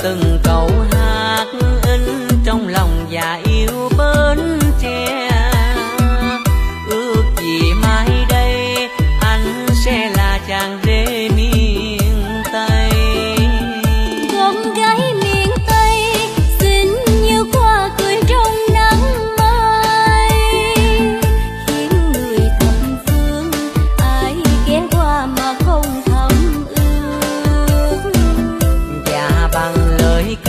từng câu hát in trong lòng và yêu Bến Tre. Ước gì mai đây anh sẽ là chàng rể miền Tây. Con gái miền Tây xinh như hoa cười trong nắng mai, khiến người thập phương ai ghé qua mà không thầm ước. Và bằng lời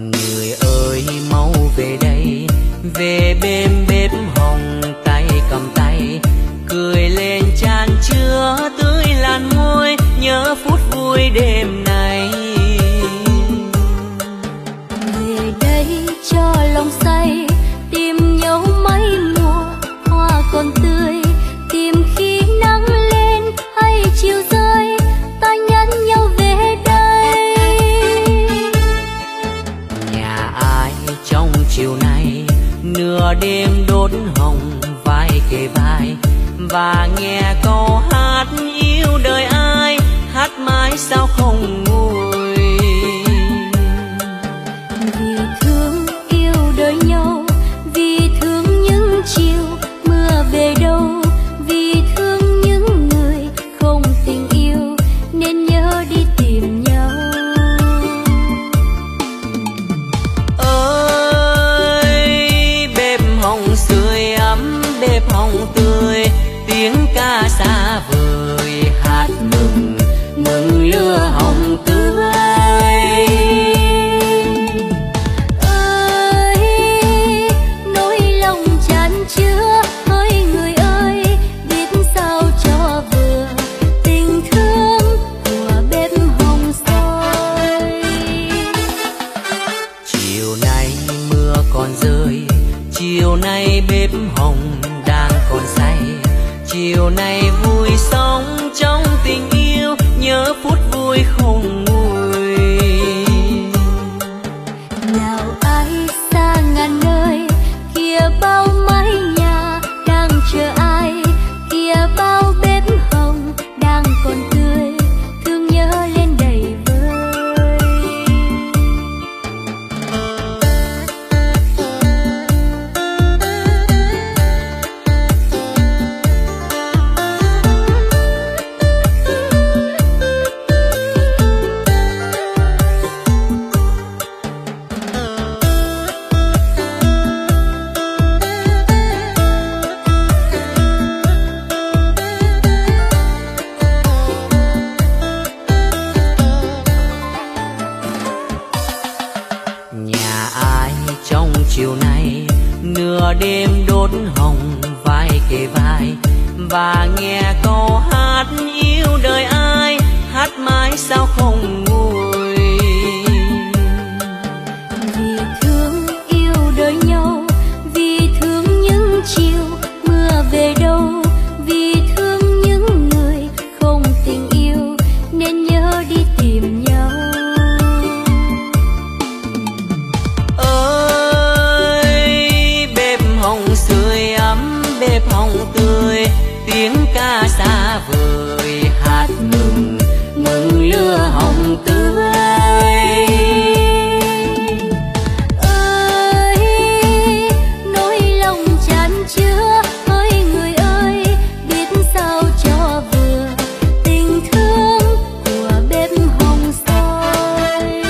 Người ơi mau về đây, về bên bếp hồng, tay cầm tay cười lên chan chứa tươi làn môi, nhớ phút vui đêm này. Về đây cho lòng say, tìm nhau mấy mùa hoa còn tươi, tìm khi nắng lên hay chiều rơi, ta nhắn nhau về đây. Nhà ai trong chiều nay nửa đêm đốt hồng vai kề vai, và nghe câu hát yêu đời ai, hát mãi sao không nguôi. Vì thương yêu đời nhau, vì thương những chiều mưa về đâu, vì thương những người không tình yêu nên nhớ đi tìm nhau. Ơi bếp hồng sưởi ấm, bếp hồng tươi, tiếng ca xa vời hát mừng mừng lửa hồng tươi. Ơi nỗi lòng chan chứa, hỡi người ơi biết sao cho vừa tình thương của bếp hồng soi. Chiều nay mưa còn rơi, chiều nay bếp hồng đang còn say, chiều nay vui sống trong tình yêu, nhớ phút vui không nguôi. Nào ai xa ngàn nơi, kia bao mái nhà đang chờ ai, kia bao bếp hồng đang còn tươi, thương nhớ lên đầy vơi. Nhà ai trong chiều nay nửa đêm đốt hồng vai kề vai, và nghe câu hát yêu đời ai, hát mãi sao không nguôi. Vì thương yêu đời nhau, vì thương những chiều mưa về đâu, vì thương những người không tình yêu nên nhớ đi tìm nhau. Ơi bếp hồng sưởi ấm, bếp hồng tươi, tiếng ca xa vời hát mừng mừng lửa hồng tươi. Ơi nỗi lòng chan chứa, hỡi người ơi biết sao cho vừa tình thương của bếp hồng soi.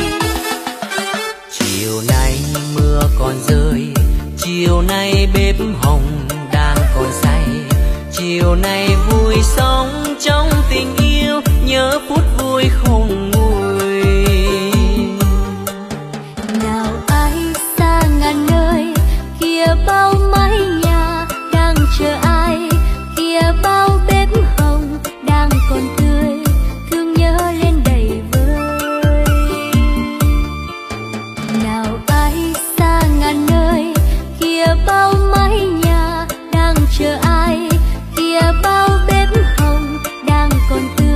Chiều nay mưa còn rơi, chiều nay bếp hồng đang còn say, chiều nay vui sống trong tình yêu, nhớ phút vui không nguôi. Nào ai xa ngàn nơi, kia bao mái nhà đang chờ ai, kia bao bếp hồng đang còn tươi, thương nhớ lên đầy vơi. Nào ai xa ngàn nơi, kia bao mái nhà đang chờ ai, kia bao bếp hồng đang còn tươi.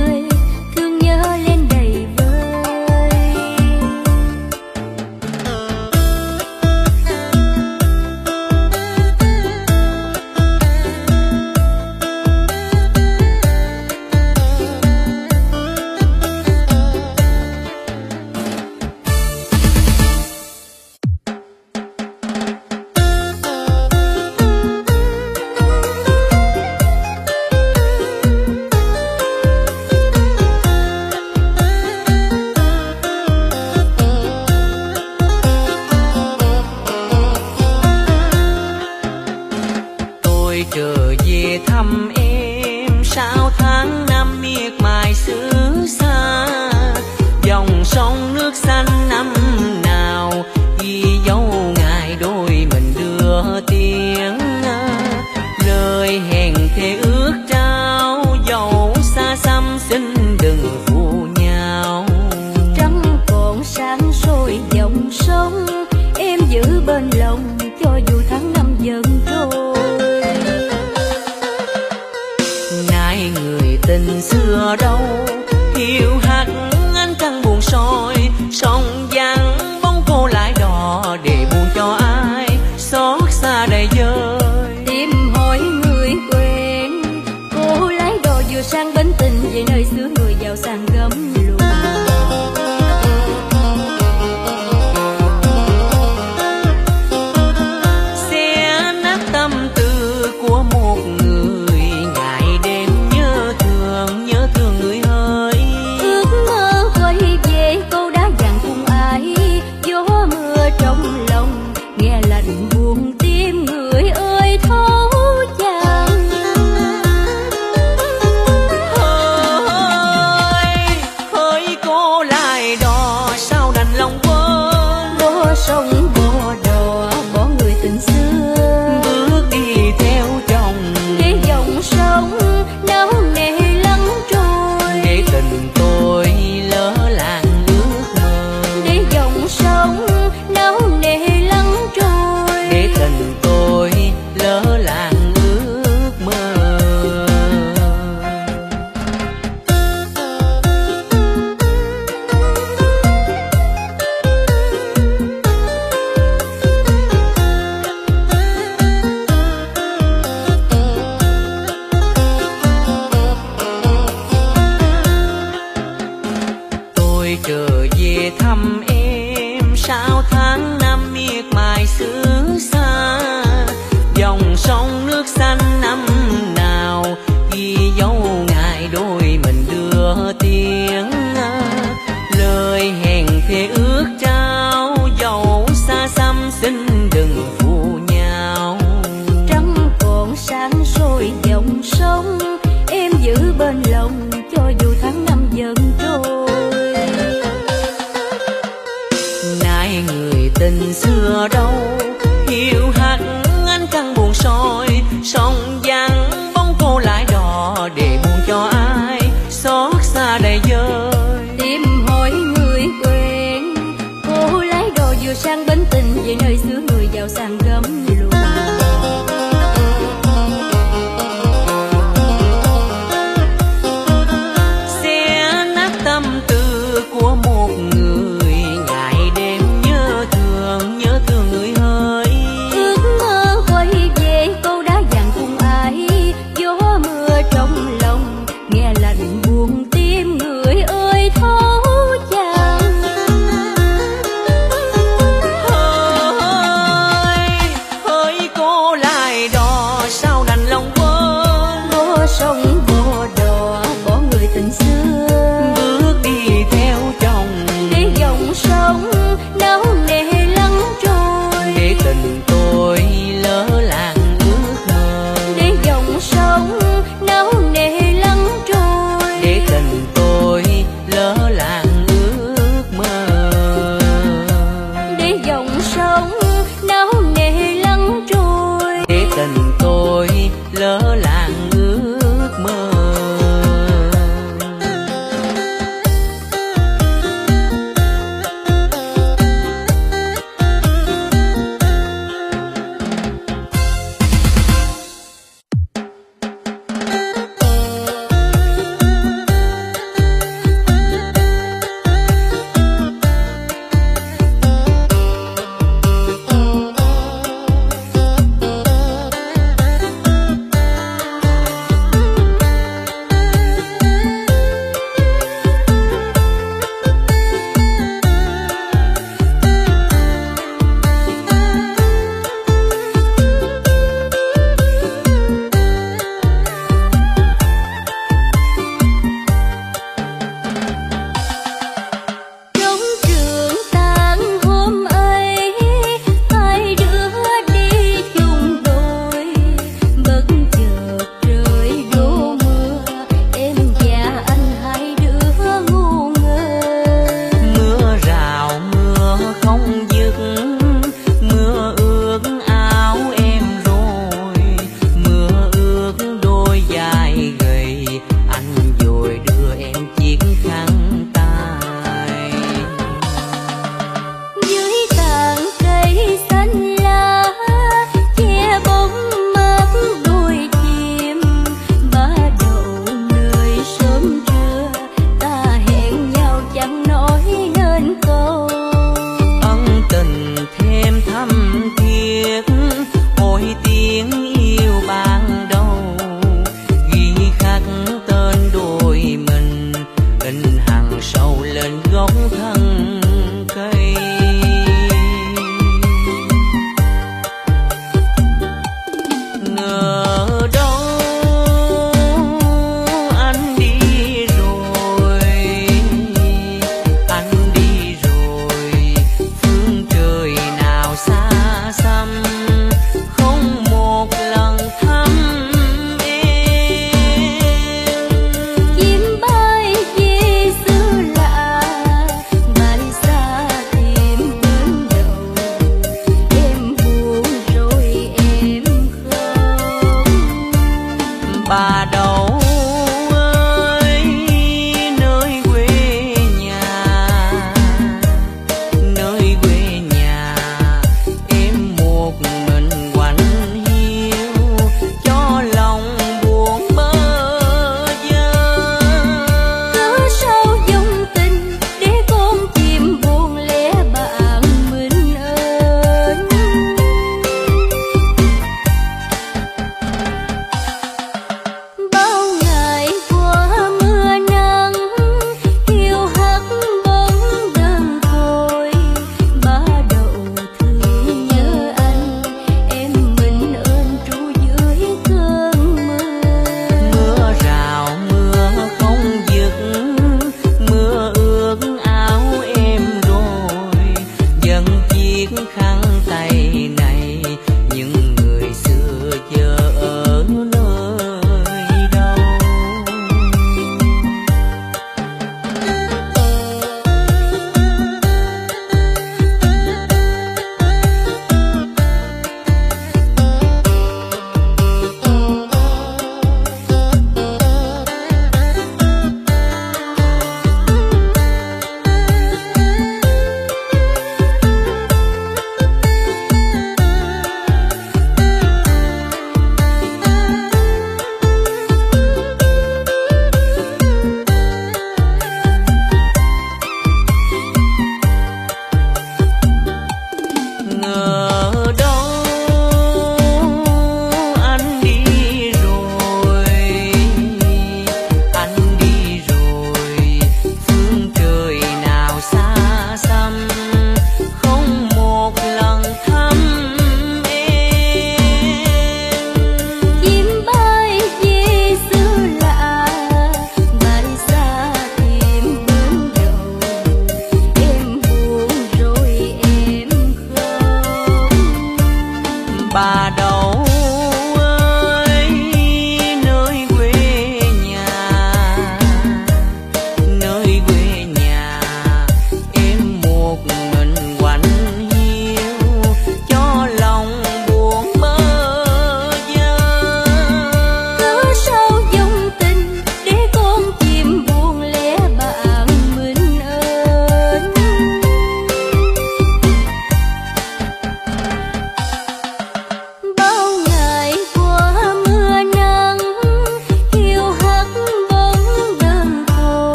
bên lòng cho dù tháng năm dần trôi. Nay người tình xưa đâu hiu hắt ánh trăng buồn soi, sông vắng bóng cô lại đò để buồn cho ai xót xa đầy vơi. Tìm hỏi người quen, cô lái đò vừa sang bến tình về nơi xứ người giàu sang gấm lụa.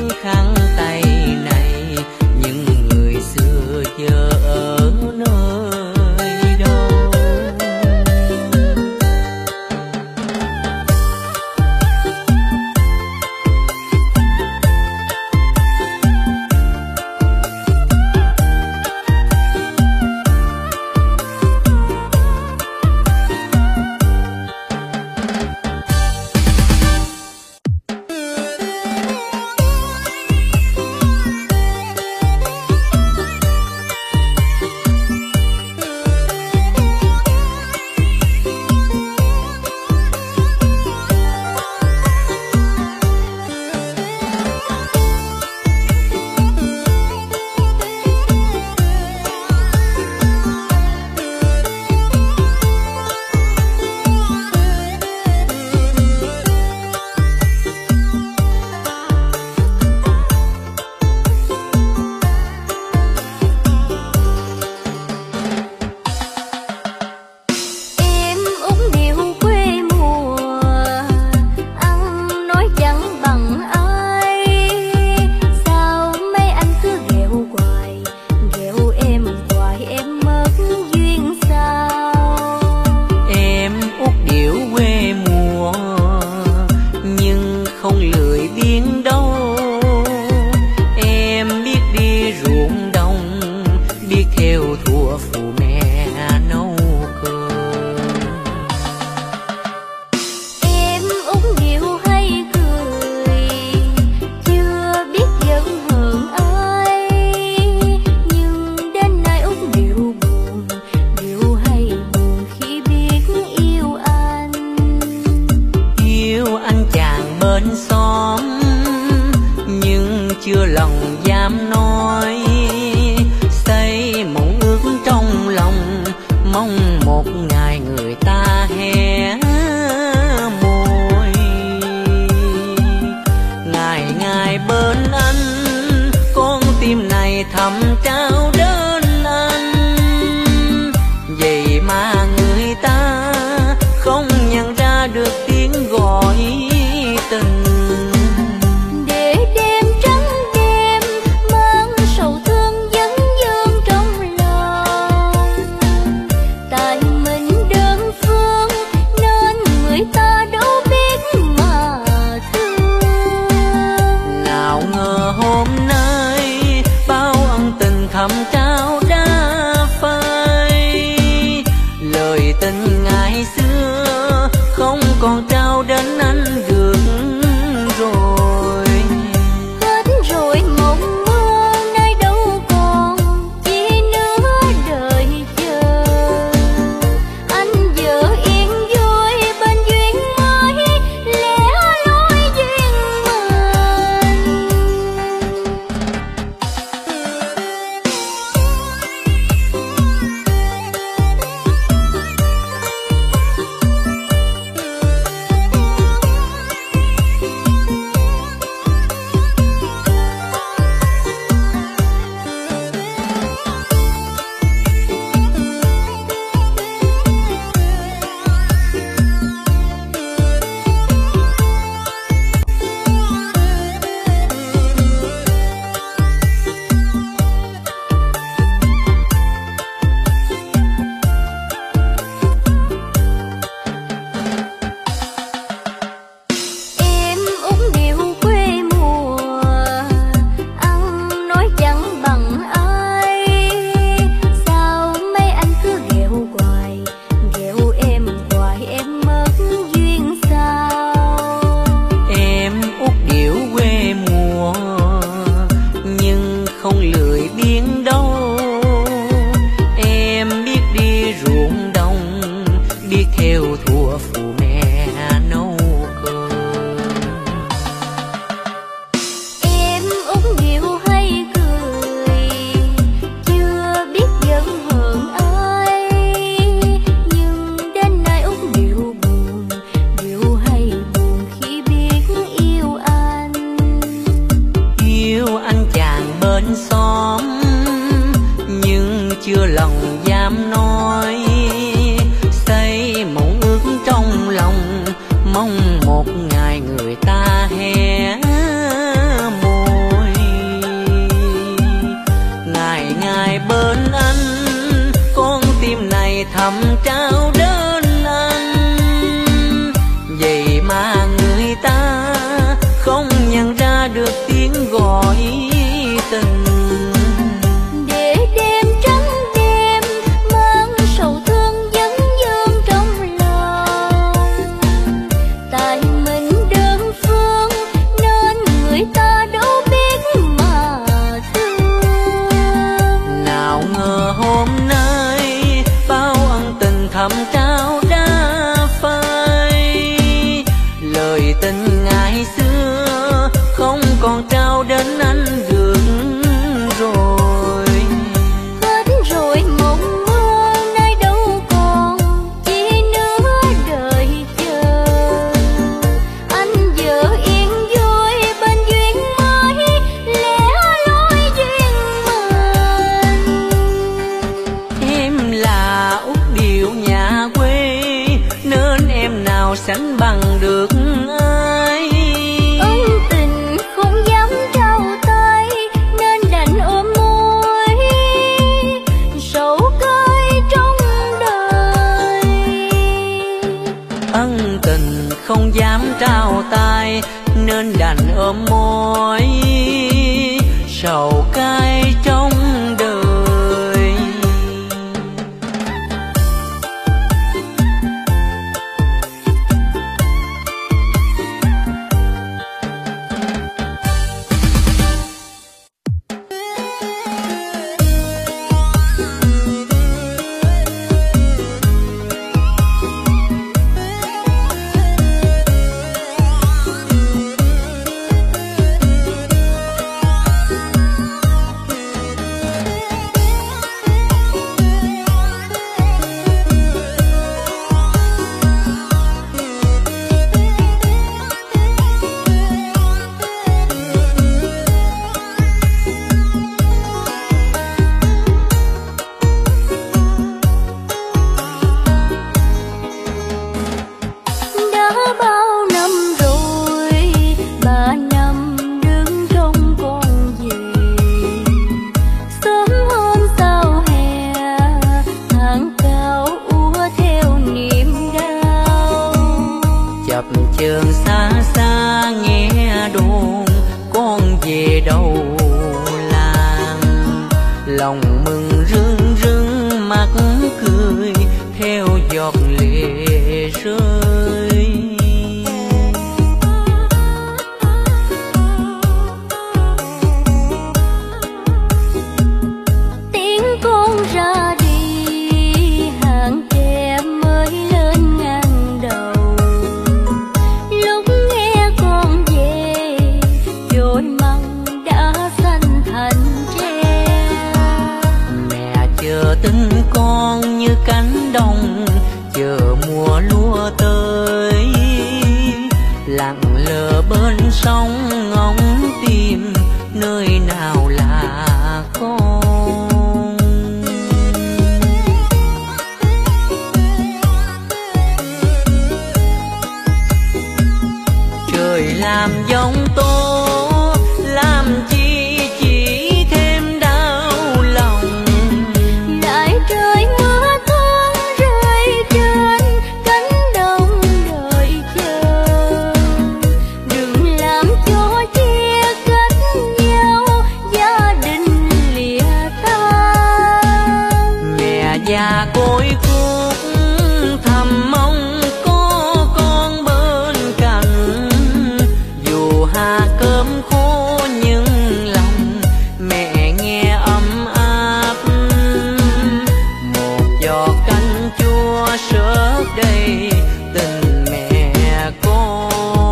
khăn tay này, nhưng người xưa giờ ở nơi đâu? chưa lòng dám nói, xây mộng ước trong lòng, mong một ngày người ta hé môi. sầu cay trong đời. Trường xa xa nghe đồn con về đầu làng, lòng mừng rưng rưng mắt cười theo giọt lệ rơi. Tiếng con ra đi hàng tre mới lên ngang đầu. Tin con như cánh đồng chờ mùa lúa tới, lặng lờ bên sông ngóng tìm nơi nào là con. Trời làm giông tố làm chi và côi cút thầm mong có con bên cạnh. Dù hà cơm khô nhưng lòng mẹ nghe ấm áp, một giọt canh chua sớt đầy tình mẹ con.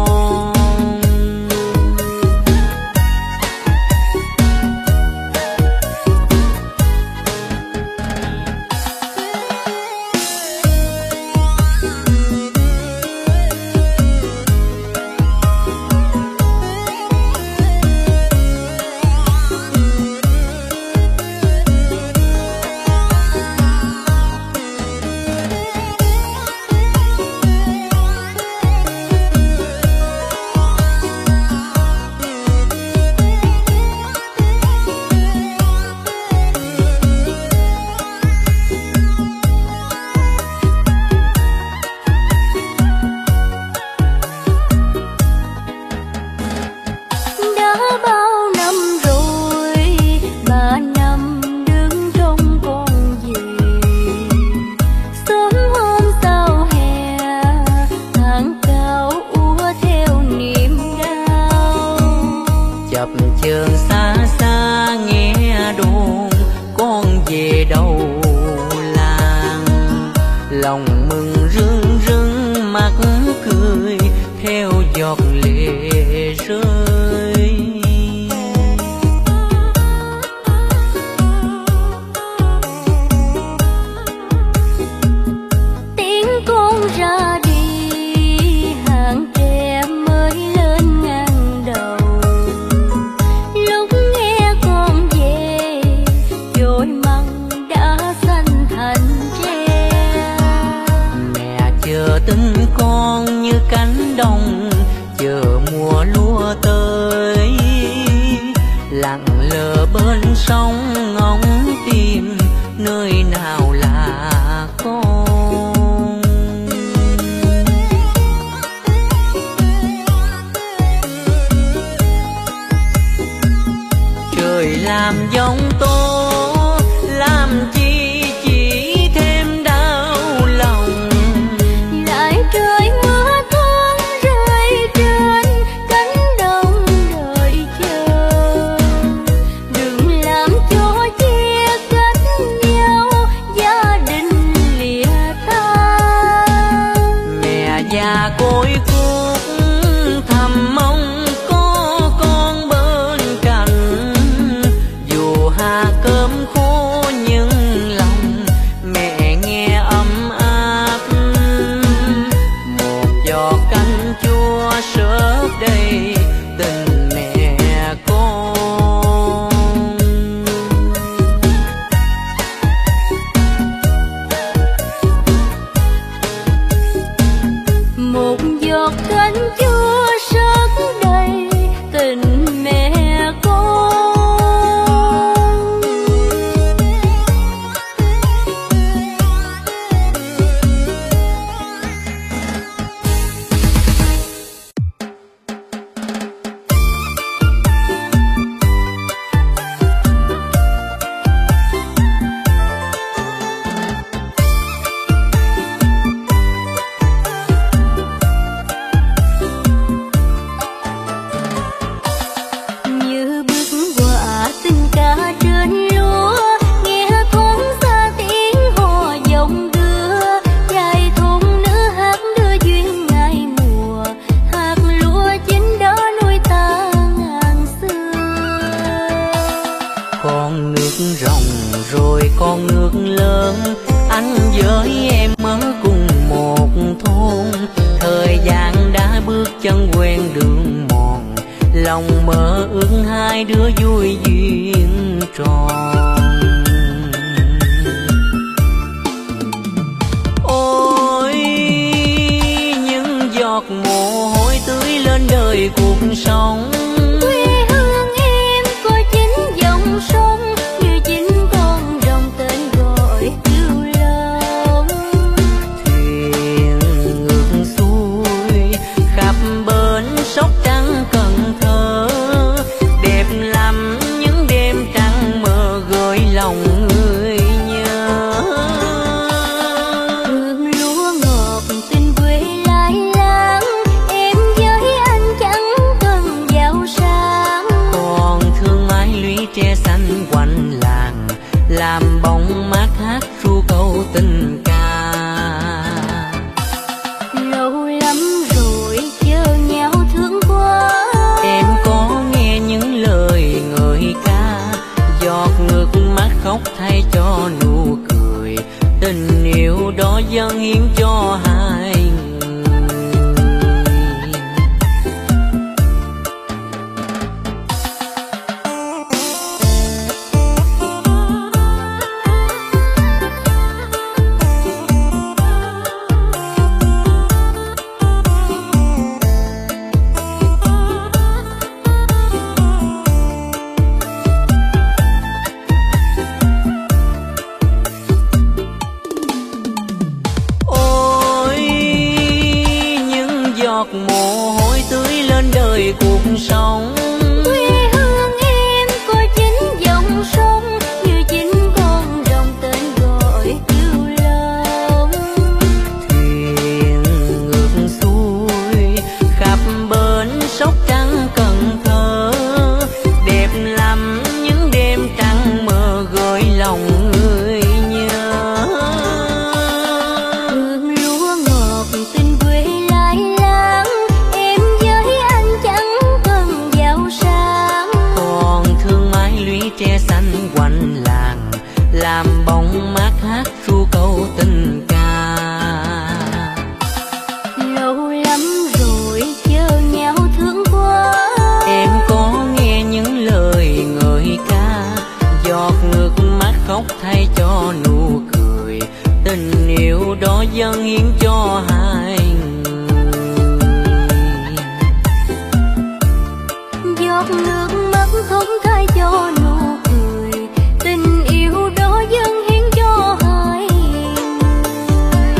Trường xa xa nghe đồn con về đầu làng, lòng mừng rưng rưng mắt cười theo giọt lệ rơi. Tiếng con ra đi hàng tre mới lên ngang đầu. Tin con như cánh đồng chờ mùa lúa tới, lặng lờ bên sông ngóng tìm nơi nào là con. Trời đời làm giông tố, làm chi chỉ thêm đau lòng. Lại trời mưa tuôn rơi trên cánh đồng đợi chờ, đừng làm cho chia cách nhau, gia đình lìa ta. Mẹ già côi cút thầm mong có con bên cạnh, dù hà cơm khô nhưng lòng mẹ nghe ấm áp. Một giọt canh chua sớt đầy tình mẹ con. Một giọt canh chua sớt đầy tình mẹ con. Như bước qua tình ca trên lúa, nghe thoáng xa tiếng hò dòng đưa, trai thôn nữ hát đưa duyên ngày mùa, hạt lúa chín đó nuôi ta ngàn xưa. Con nước ròng rồi con nước lớn, anh với em ở cùng một thôn. Thời gian đã bước chân quen đường mòn, lòng mơ ước hai đứa vui duyên tròn. Ôi những giọt mồ hôi tưới lên đời cuộc sống, Quê hương em có chín dòng sông, như chín con rồng tên gọi yêu lòng. thuyền ngược xuôi khắp bến Sóc Trăng Cần Thơ, đẹp lắm những đêm trăng mơ gợi lòng người nhớ. Hương lúa ngọt tình quê lai láng, em với anh chẳng cần giàu sang. Còn thương mái lũy tre xanh quanh làng, làm bóng mát hát ru câu tình ca. Lâu lắm rồi chờ nhau thương quá, Em có nghe những lời ngợi ca, giọt nước mắt khóc thay cho nụ cười, tình yêu đó dâng hiến cho hai người. Ôi những giọt mồ hôi tưới lên đời cuộc sống, quê hương em có chín dòng sông, như chín con rồng tên gọi yêu lòng. thuyền ngược xuôi khắp bến Sóc Trăng Cần Thơ, đẹp lắm những đêm trăng mơ gợi lòng người nhớ. Hương lúa ngọt tình quê lai láng, em với anh chẳng cần giàu sang. Còn thương mái lũy tre xanh quanh làng, làm bóng mát hát ru câu tình ca. Lâu lắm rồi chờ nhau thương quá, Em có nghe những lời ngợi ca, giọt nước mắt khóc thay cho nụ cười, tình yêu đó dâng hiến cho hai người. giọt nước mắt không thay cho nụ cười, tình yêu đó dâng hiến cho hai người.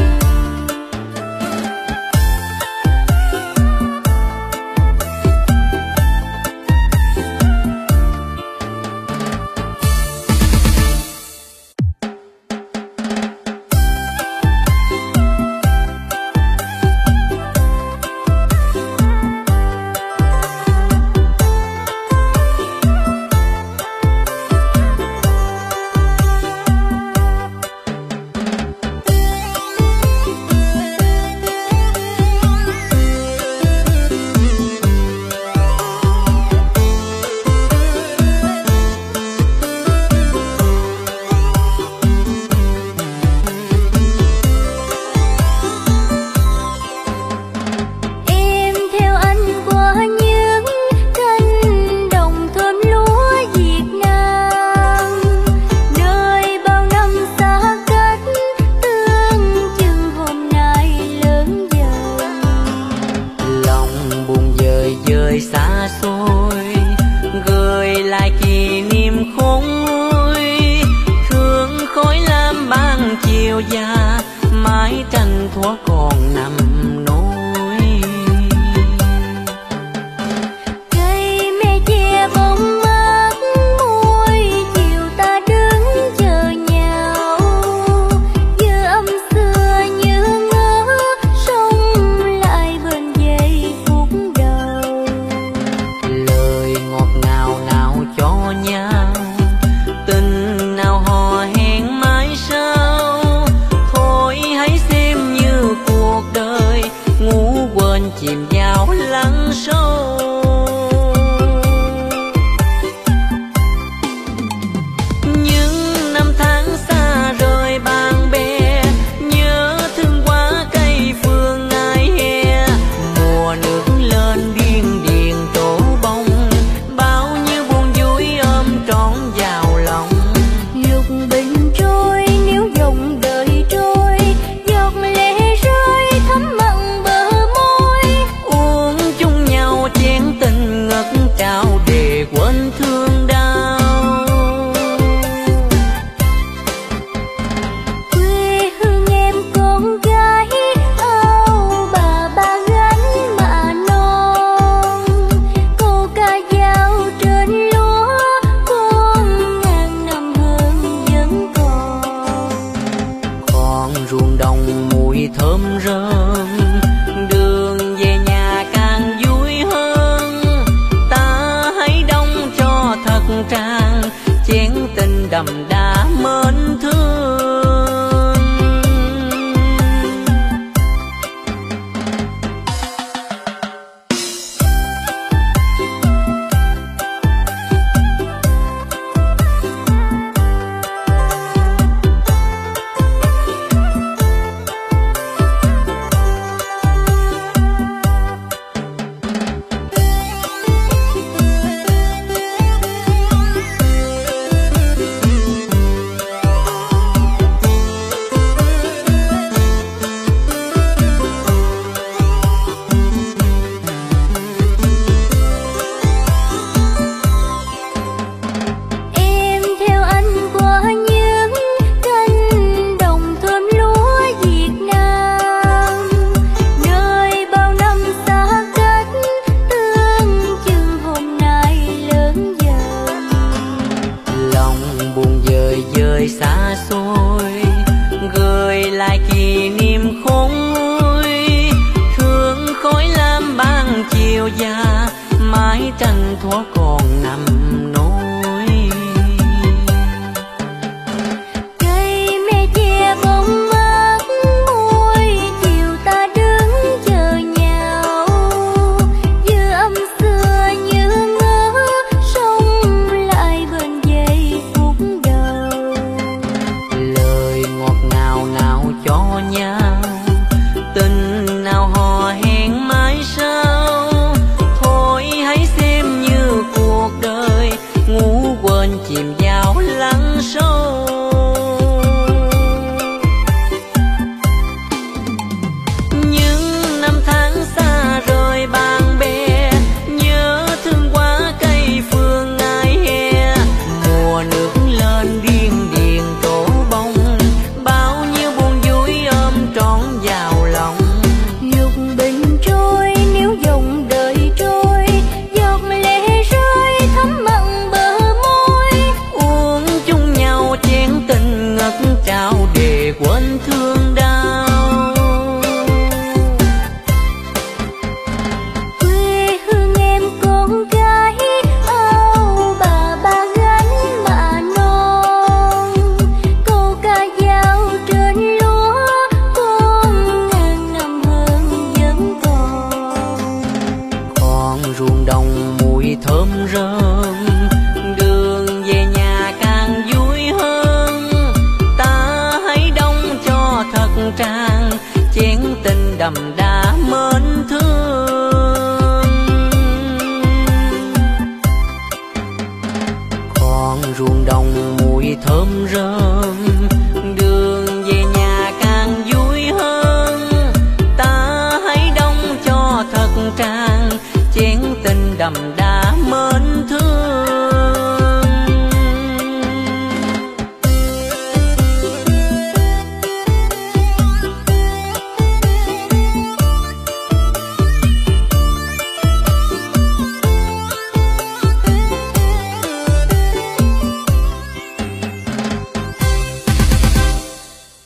chiều già, mái tranh thuở còn nằm nỗi. Cây me che bóng mát môi, chiều ta đứng chờ nhau. Giờ âm xưa như ngỡ, sống lại bên giây phút đầu. Lời ngọt ngào nào cho nhau, tình nào hò hẹn mãi sau. Thôi hãy xem như cuộc đời, ngủ quên chìm vào lắng sâu. Những năm tháng xa rời bạn bè, nhớ thương quá cây phương ngày hè. Mùa nước lên điên điền trổ bông, bao nhiêu buồn vui ôm trọn vào lòng. Lục bình trôi nếu dòng đời trôi, giọt lệ rơi thấm mặn bờ môi. Uống chung nhau chén tình ngất trao để quên thương đau. Quê hương em con gái áo bà gánh mạ non. Câu ca dao trên lúa con ngàn năm hương vẫn còn. Còn ruộng đồng mùi thơm rơm, đường về nhà càng vui hơn. Ta hãy đong cho thật tràn chén tình đậm đà mến thương. Em theo anh qua những cánh đồng thơm lúa Việt Nam, nơi bao năm xa cách tương chừng hôm nay lớn dần. Lòng buồn dời dời xa xôi, gợi lại kỷ niệm khôn nguôi. Thương khói lam ban chiều già, mái tranh thuở còn nằm nỗi. Cây me che bóng mát môi, chiều ta đứng chờ nhau. Giờ âm xưa như ngỡ, sống lại bên giây phút đầu. Lời ngọt ngào nào cho nhau, tình nào hò hẹn mãi sau. Thôi hãy xem như cuộc đời, ngủ quên chìm vào lắng sâu. Những năm tháng xa rời bạn bè, nhớ thương quá cây phương ngày hè. Mùa nước lên điên điền trổ bông, bao nhiêu buồn vui ôm trọn vào lòng. Lục bình trôi nếu dòng đời trôi, giọt lệ rơi thấm mặn bờ môi. Uống chung nhau chén tình ngất trao để quên thương đau. Quê hương em con gái áo bà gánh mạ non. Câu ca dao trên lúa con ngàn năm hương vẫn còn. Còn ruộng đồng mùi thơm rơm, đường về nhà càng vui hơn. Ta hãy đong cho thật tràn chén tình đậm đà mến thương. Còn ruộng đồng mùi thơm rơm,